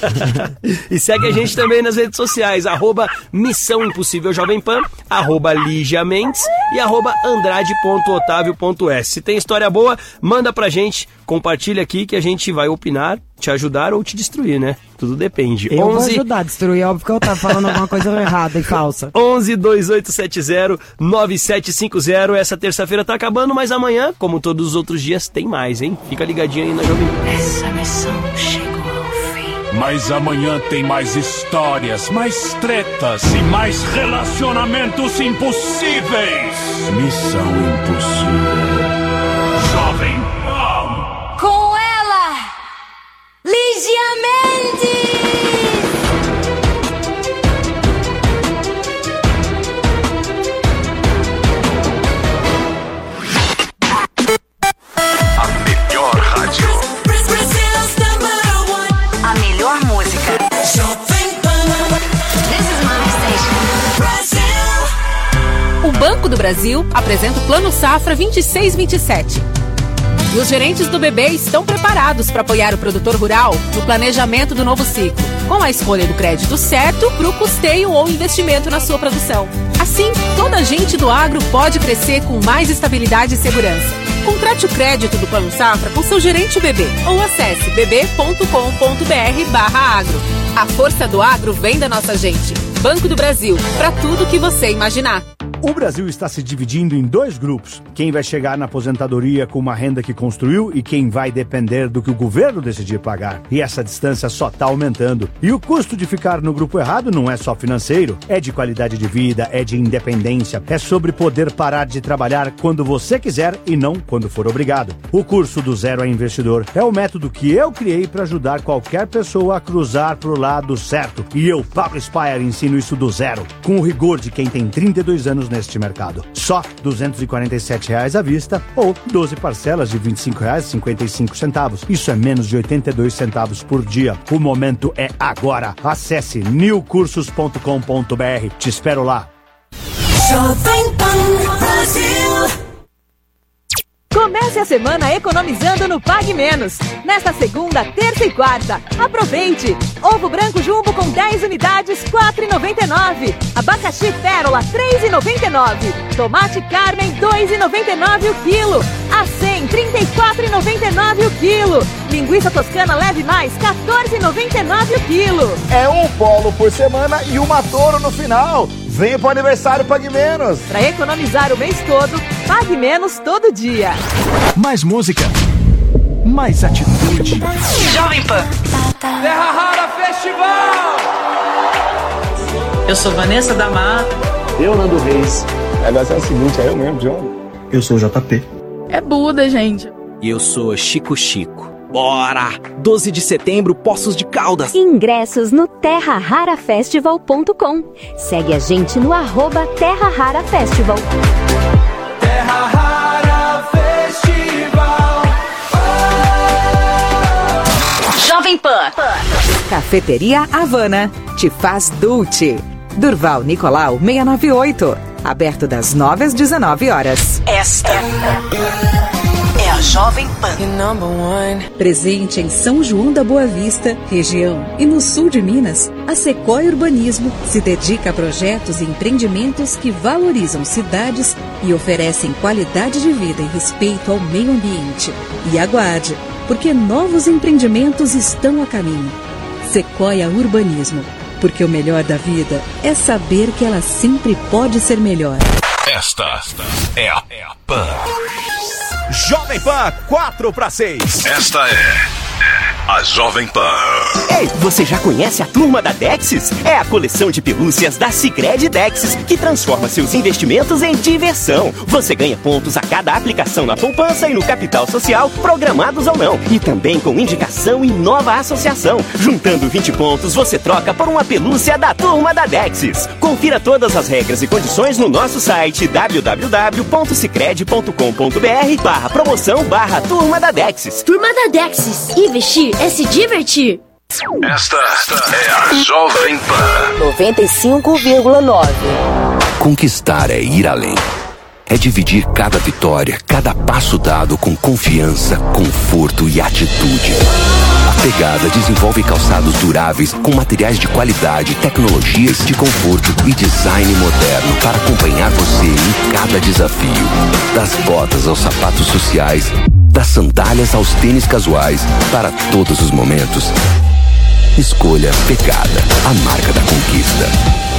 E segue a gente também nas redes sociais, arroba Missão Impossível Jovem Pan, arroba Lígia Mendes e arroba Andrade ponto Otávio ponto S. Se tem história boa, manda pra gente, compartilha aqui que a gente vai opinar, te ajudar ou te destruir, né? Tudo depende. Eu onze... vou ajudar a destruir, óbvio que eu tava falando alguma coisa errada e falsa. onze dois oito sete zero nove sete cinco zero. Essa terça-feira tá acabando, mas amanhã, como todos os outros dias, tem mais, hein? Fica ligadinho aí na Jovem Pan. Essa missão chegou ao fim. Mas amanhã tem mais histórias, mais tretas e mais relacionamentos impossíveis. Missão Impossível. Jovem Pan. Com ela, Lígia Mendes. A melhor rádio. A melhor música. O Banco do Brasil apresenta o Plano Safra vinte e seis vinte e sete. E os gerentes do B B estão preparados para apoiar o produtor rural no planejamento do novo ciclo, com a escolha do crédito certo para o custeio ou investimento na sua produção. Assim, toda a gente do agro pode crescer com mais estabilidade e segurança. Contrate o crédito do Plano Safra com seu gerente B B ou acesse b b ponto com ponto b r barra agro. A força do agro vem da nossa gente. Banco do Brasil, para tudo que você imaginar. O Brasil está se dividindo em dois grupos. Quem vai chegar na aposentadoria com uma renda que construiu e quem vai depender do que o governo decidir pagar. E essa distância só está aumentando. E o custo de ficar no grupo errado não é só financeiro, é de qualidade de vida, é de independência, é sobre poder parar de trabalhar quando você quiser e não quando for obrigado. O curso do Zero a Investidor é o método que eu criei para ajudar qualquer pessoa a cruzar pro lado certo. E eu, Pablo Spire, ensino isso do zero, com o rigor de quem tem trinta e dois anos neste mercado. Só duzentos e quarenta e sete reais à vista ou doze parcelas de vinte e cinco reais e cinquenta e cinco centavos. Isso é menos de oitenta e dois centavos por dia. O momento é agora. Acesse new cursos ponto com ponto b r. Te espero lá. Jovem Pan Brasil. Comece a semana economizando no Pague Menos. Nesta segunda, terça e quarta. Aproveite! Ovo branco jumbo com dez unidades, quatro reais e noventa e nove centavos. Abacaxi pérola, três reais e noventa e nove centavos. Tomate Carmen, dois reais e noventa e nove centavos o quilo. A cem, trinta e quatro reais e noventa e nove centavos o quilo. Linguiça toscana leve mais, quatorze reais e noventa e nove centavos o quilo. É um polo por semana e uma Toro no final. Venha pro aniversário Pague Menos. Para economizar o mês todo, Pague Menos todo dia. Mais música, mais atitude. Jovem Pan. Terra Rara Festival! Eu sou Vanessa da Mata. Eu, Nando Reis. É, vai ser o seguinte, é eu mesmo, John. Eu sou o J P. É Buda, gente. E eu sou Chico Chico. Bora! doze de setembro, Poços de Caldas. Ingressos no terra rara festival ponto com. Segue a gente no arroba Terra Rara Festival. Terra Rara Festival. Jovem Pan. Cafeteria Havana. Te faz Dulce. Durval Nicolau seiscentos e noventa e oito. Aberto das nove às dezenove horas. Esta é a Jovem Pan. Presente em São João da Boa Vista, região e no sul de Minas, a Sequoia Urbanismo se dedica a projetos e empreendimentos que valorizam cidades e oferecem qualidade de vida e respeito ao meio ambiente. E aguarde, porque novos empreendimentos estão a caminho. Sequoia Urbanismo, porque o melhor da vida é saber que ela sempre pode ser melhor. Esta é a Pan. Jovem Pan, quatro para seis. Esta é a Jovem Pan. Ei, você já conhece a Turma da Dexis? É a coleção de pelúcias da Sicredi Dexis que transforma seus investimentos em diversão. Você ganha pontos a cada aplicação na poupança e no capital social, programados ou não. E também com indicação e nova associação. Juntando vinte pontos, você troca por uma pelúcia da Turma da Dexis. Confira todas as regras e condições no nosso site w w w ponto sicredi ponto com ponto b r barra promoção barra Turma da Dexis. Turma da Dexis. Investir é se divertir. Esta é a Jovem Pan. noventa e cinco vírgula nove. Conquistar é ir além. É dividir cada vitória, cada passo dado com confiança, conforto e atitude. A Pegada desenvolve calçados duráveis com materiais de qualidade, tecnologias de conforto e design moderno para acompanhar você em cada desafio. Das botas aos sapatos sociais, das sandálias aos tênis casuais, para todos os momentos. Escolha Pegada, a marca da conquista.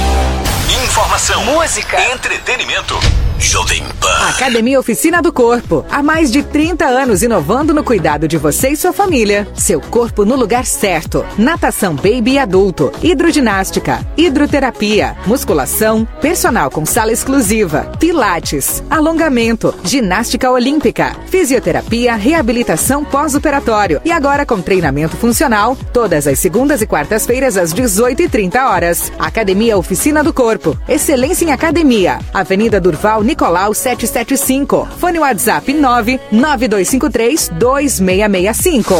Informação, música, entretenimento. Jovem Pan. Academia Oficina do Corpo. Há mais de trinta anos inovando no cuidado de você e sua família. Seu corpo no lugar certo. Natação baby e adulto. Hidroginástica. Hidroterapia. Musculação. Personal com sala exclusiva. Pilates. Alongamento. Ginástica olímpica. Fisioterapia. Reabilitação pós-operatório. E agora com treinamento funcional. Todas as segundas e quartas-feiras às dezoito e trinta horas. Academia Oficina do Corpo. Excelência em academia. Avenida Durval Nicolau setecentos e setenta e cinco. Fone WhatsApp nove nove dois cinco três dois seis seis cinco.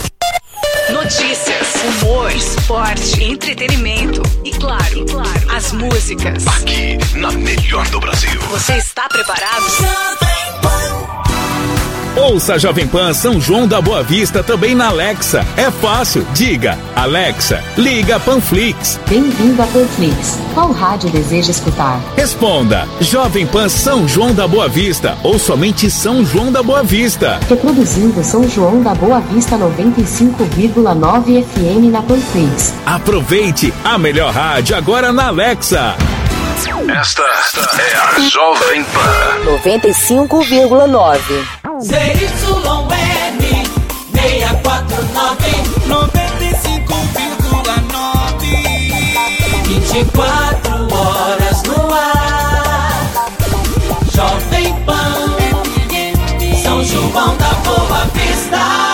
Notícias, humor, esporte, entretenimento e claro, e claro, as músicas. Aqui na melhor do Brasil. Você está preparado? Ouça a Jovem Pan São João da Boa Vista também na Alexa. É fácil. Diga, Alexa, liga Panflix. Bem-vindo a Panflix. Qual rádio deseja escutar? Responda, Jovem Pan São João da Boa Vista ou somente São João da Boa Vista. Reproduzindo São João da Boa Vista noventa e cinco vírgula nove F M na Panflix. Aproveite a melhor rádio agora na Alexa. Esta é a Jovem Pan noventa e cinco vírgula nove. Z Y N seis quatro nove, noventa e cinco vírgula nove, vinte e quatro horas no ar. Jovem Pan, São João da Boa Vista.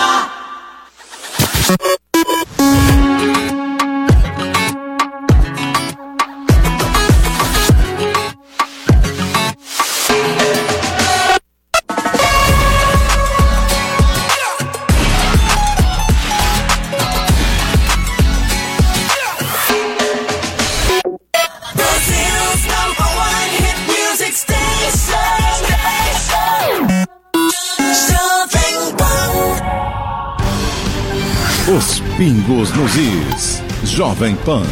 Os pingos nos is. Jovem Pan.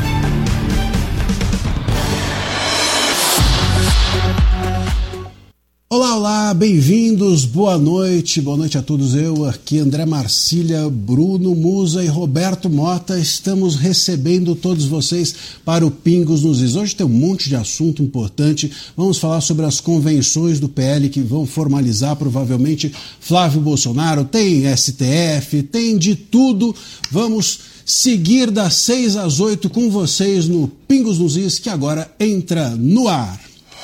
Olá, olá, bem-vindos, boa noite, boa noite a todos. Eu aqui, André Marcília, Bruno Musa e Roberto Mota, estamos recebendo todos vocês para o Pingos nos Is. Hoje tem um monte de assunto importante, vamos falar sobre as convenções do P L que vão formalizar provavelmente Flávio Bolsonaro, tem S T F, tem de tudo, vamos seguir das seis às oito com vocês no Pingos nos Is, que agora entra no ar.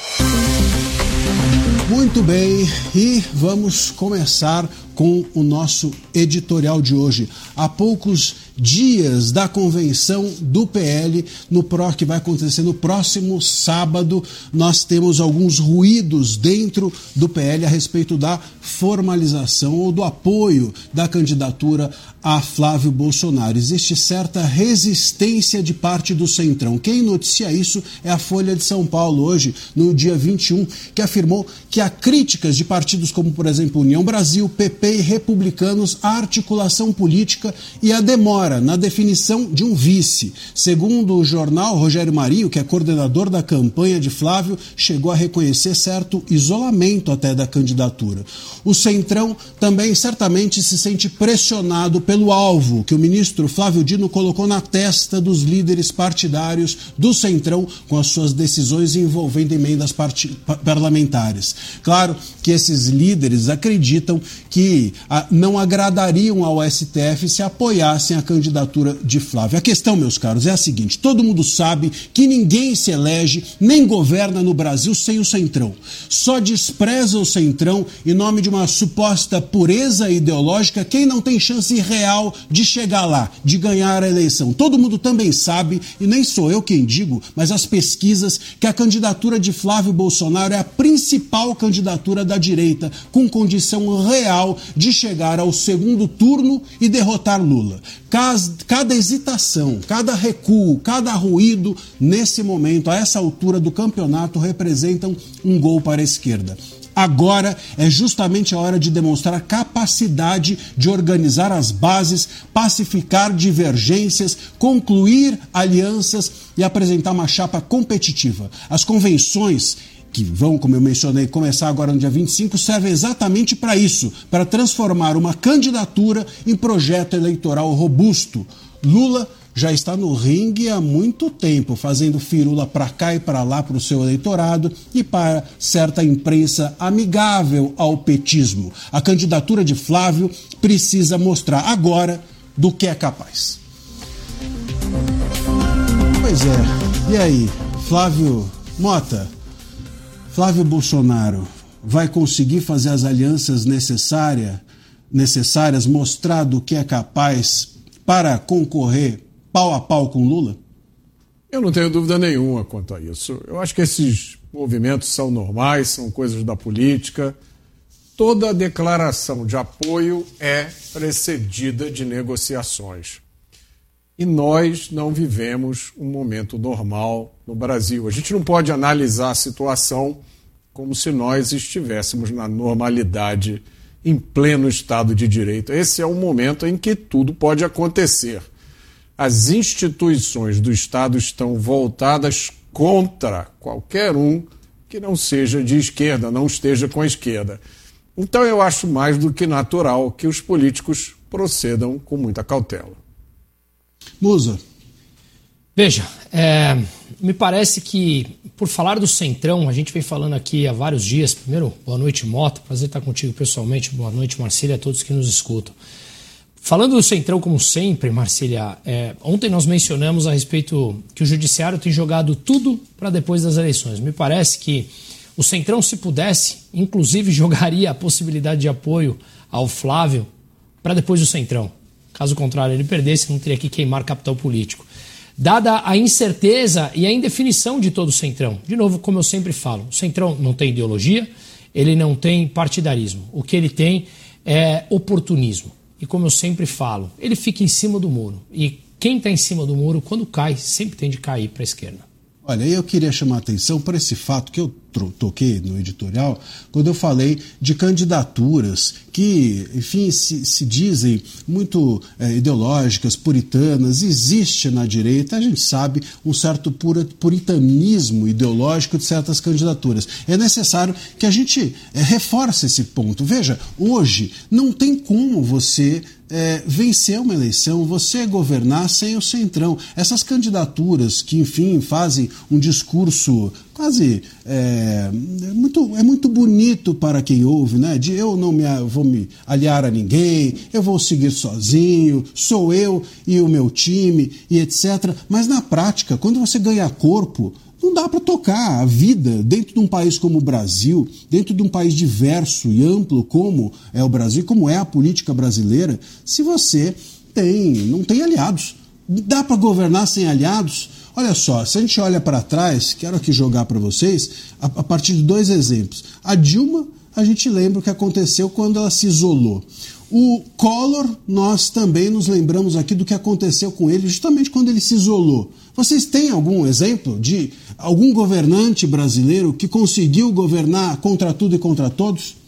Muito bem, e vamos começar com o nosso editorial de hoje. Há poucos dias da convenção do P L, no pró que vai acontecer no próximo sábado, nós temos alguns ruídos dentro do P L a respeito da formalização ou do apoio da candidatura a Flávio Bolsonaro. Existe certa resistência de parte do Centrão. Quem noticia isso é a Folha de São Paulo, hoje, no dia vinte e um, que afirmou que há críticas de partidos como, por exemplo, União Brasil, P P e Republicanos à articulação política e à demora na definição de um vice. Segundo o jornal, Rogério Marinho, que é coordenador da campanha de Flávio, chegou a reconhecer certo isolamento até da candidatura. O Centrão também certamente se sente pressionado pelo alvo que o ministro Flávio Dino colocou na testa dos líderes partidários do Centrão com as suas decisões envolvendo emendas parlamentares. Claro que esses líderes acreditam que a, não agradariam ao S T F se apoiassem a candidatura de Flávio. A questão, meus caros, é a seguinte: todo mundo sabe que ninguém se elege nem governa no Brasil sem o Centrão. Só despreza o Centrão em nome de uma suposta pureza ideológica quem não tem chance real de chegar lá, de ganhar a eleição. Todo mundo também sabe, e nem sou eu quem digo, mas as pesquisas, que a candidatura de Flávio Bolsonaro é a principal candidatura da direita, com condição real de chegar ao segundo turno e derrotar Lula. Cada hesitação, cada recuo, cada ruído nesse momento, a essa altura do campeonato, representam um gol para a esquerda. Agora é justamente a hora de demonstrar capacidade de organizar as bases, pacificar divergências, concluir alianças e apresentar uma chapa competitiva. As convenções, que vão, como eu mencionei, começar agora no dia vinte e cinco, servem exatamente para isso, para transformar uma candidatura em projeto eleitoral robusto. Lula já está no ringue há muito tempo, fazendo firula para cá e para lá para o seu eleitorado e para certa imprensa amigável ao petismo. A candidatura de Flávio precisa mostrar agora do que é capaz. Pois é, e aí, Flávio Mota, Flávio Bolsonaro vai conseguir fazer as alianças necessárias, necessárias, mostrar do que é capaz para concorrer pau a pau com Lula? Eu não tenho dúvida nenhuma quanto a isso. Eu acho que esses movimentos são normais, são coisas da política. Toda declaração de apoio é precedida de negociações. E nós não vivemos um momento normal no Brasil. A gente não pode analisar a situação como se nós estivéssemos na normalidade em pleno Estado de Direito. Esse é o momento em que tudo pode acontecer. As instituições do Estado estão voltadas contra qualquer um que não seja de esquerda, não esteja com a esquerda. Então eu acho mais do que natural que os políticos procedam com muita cautela. Musa. Veja, é, me parece que, por falar do Centrão, a gente vem falando aqui há vários dias. Primeiro, boa noite, Mota, prazer estar contigo pessoalmente. Boa noite, Marcília, a todos que nos escutam. Falando do Centrão, como sempre, Marcília, é, ontem nós mencionamos a respeito que o Judiciário tem jogado tudo para depois das eleições. Me parece que o Centrão, se pudesse, inclusive jogaria a possibilidade de apoio ao Flávio para depois do Centrão. Caso contrário, ele perdesse, não teria que queimar capital político. Dada a incerteza e a indefinição de todo o Centrão, de novo, como eu sempre falo, o Centrão não tem ideologia, ele não tem partidarismo. O que ele tem é oportunismo. E como eu sempre falo, ele fica em cima do muro. E quem está em cima do muro, quando cai, sempre tem de cair para a esquerda. Olha, eu queria chamar a atenção para esse fato que eu toquei no editorial, quando eu falei de candidaturas que, enfim, se, se dizem muito é, ideológicas, puritanas. Existe na direita, a gente sabe, um certo pura, puritanismo ideológico de certas candidaturas. É necessário que a gente é, reforce esse ponto. Veja, hoje não tem como você É, vencer uma eleição, você governar sem o Centrão. Essas candidaturas que, enfim, fazem um discurso quase é, muito, é muito bonito para quem ouve, né? De eu não me, vou me aliar a ninguém, eu vou seguir sozinho, sou eu e o meu time e etcétera. Mas na prática, quando você ganha corpo, não dá para tocar a vida dentro de um país como o Brasil, dentro de um país diverso e amplo como é o Brasil, como é a política brasileira, se você tem, não tem aliados. Dá para governar sem aliados? Olha só, se a gente olha para trás, quero aqui jogar para vocês, a, a partir de dois exemplos. A Dilma, a gente lembra o que aconteceu quando ela se isolou. O Collor, nós também nos lembramos aqui do que aconteceu com ele justamente quando ele se isolou. Vocês têm algum exemplo de algum governante brasileiro que conseguiu governar contra tudo e contra todos?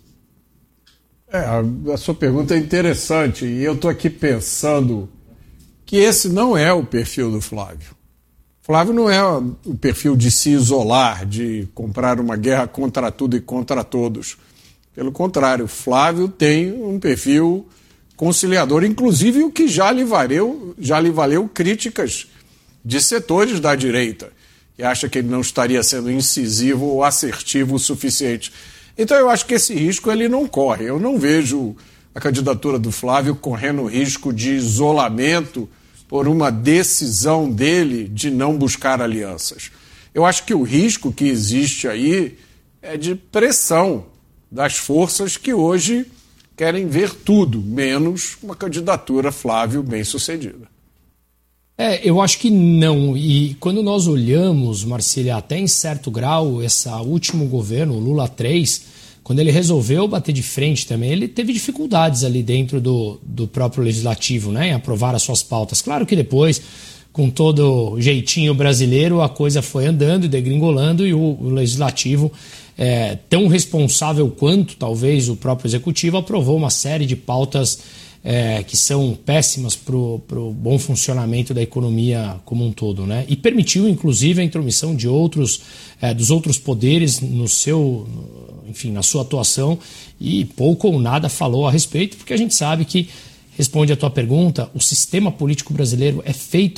É, a, a sua pergunta é interessante e eu estou aqui pensando que esse não é o perfil do Flávio. Flávio não é o perfil de se isolar, de comprar uma guerra contra tudo e contra todos. Pelo contrário, Flávio tem um perfil conciliador, inclusive o que já lhe valeu, já lhe valeu críticas de setores da direita, que acha que ele não estaria sendo incisivo ou assertivo o suficiente. Então eu acho que esse risco ele não corre. Eu não vejo a candidatura do Flávio correndo risco de isolamento por uma decisão dele de não buscar alianças. Eu acho que o risco que existe aí é de pressão das forças que hoje querem ver tudo, menos uma candidatura Flávio bem-sucedida. É, eu acho que não. E quando nós olhamos, Marcília, até em certo grau, esse último governo, o Lula três, quando ele resolveu bater de frente também, ele teve dificuldades ali dentro do, do próprio legislativo, né, em aprovar as suas pautas. Claro que depois, com todo jeitinho brasileiro, a coisa foi andando e degringolando e o, o legislativo, é, tão responsável quanto talvez o próprio executivo, aprovou uma série de pautas é, que são péssimas para o bom funcionamento da economia como um todo, né? E permitiu, inclusive, a intromissão de outros, é, dos outros poderes no seu, enfim, na sua atuação, e pouco ou nada falou a respeito, porque a gente sabe que, responde a tua pergunta, o sistema político brasileiro é feito